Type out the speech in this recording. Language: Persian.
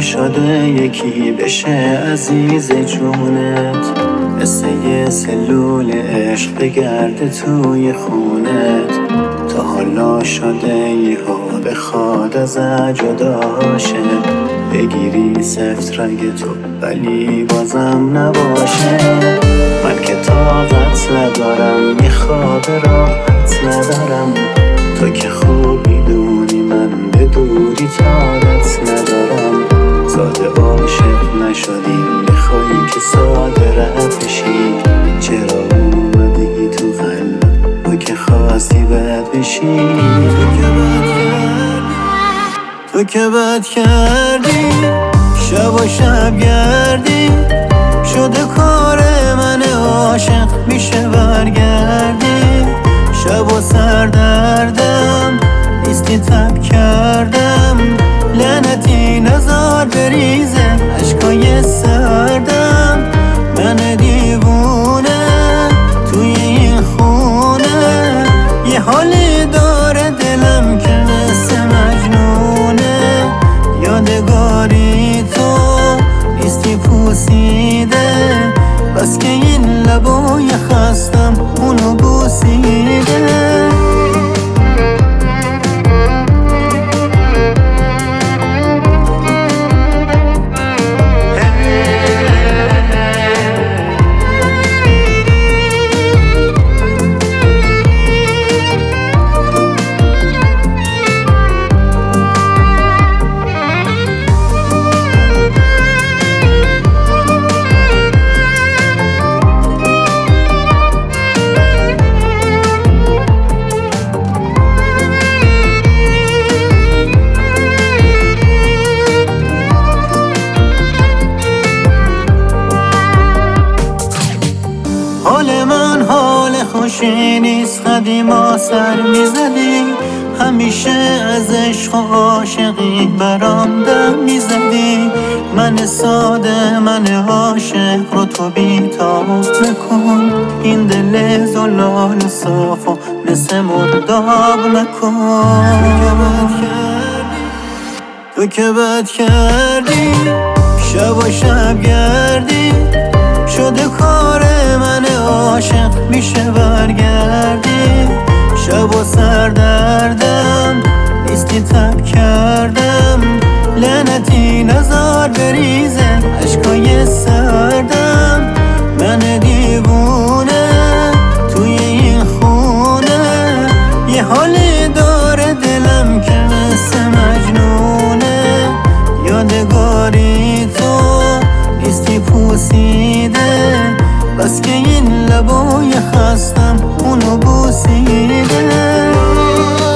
شده یکی بشه عزیز جونت، مثل یه سلول عشق بگرده توی خونت. تا حالا شده یهو بخواد ازت جدا شه، بگیری سفت رنگ تو ولی بازم نباشه. من که طاقت ندارم یه خواب راحت ندارم، تو که خوب میدونی من به دوری طاقت ندارم. ساده عاشق نشدیم بخوایی که ساده رد بشی، چرا اومدی تو قلبم تو که خواستی بد بشی. تو که بد کردی شب و شب گردی، شده کار من عاشق میشه برگردی. شب و سردردم نیستی تب کردم، لعنتی نزار بریزه عشقای سردم. من دیوونه توی این خونه، یه حالی داره دلم که مثل مجنونه. یادگاری تو نیستی پوسیده، بس که این لبای خستم اونو بوسیده. حال من حال خوشی نیست، قدیما سر میزدی، همیشه از عشق و عاشقی برام دم میزدی. من ساده من عاشق رو تو بی‌تاب نکن، این دل زلال صاف و مثل مرداب نکن. تو که بد کردی شب و شب گردی، شده کار من عاشق میشه برگردی. شب و سردردم نیستی تب کردم، لعنتی نزار بریزه عشقای سردم. من دیوونه توی این خونه، یه حالی داره دلم که مثل مجنونه. یادگاری تو نیستی پوسیده، بس که این لبای خستم اونو بوسیده.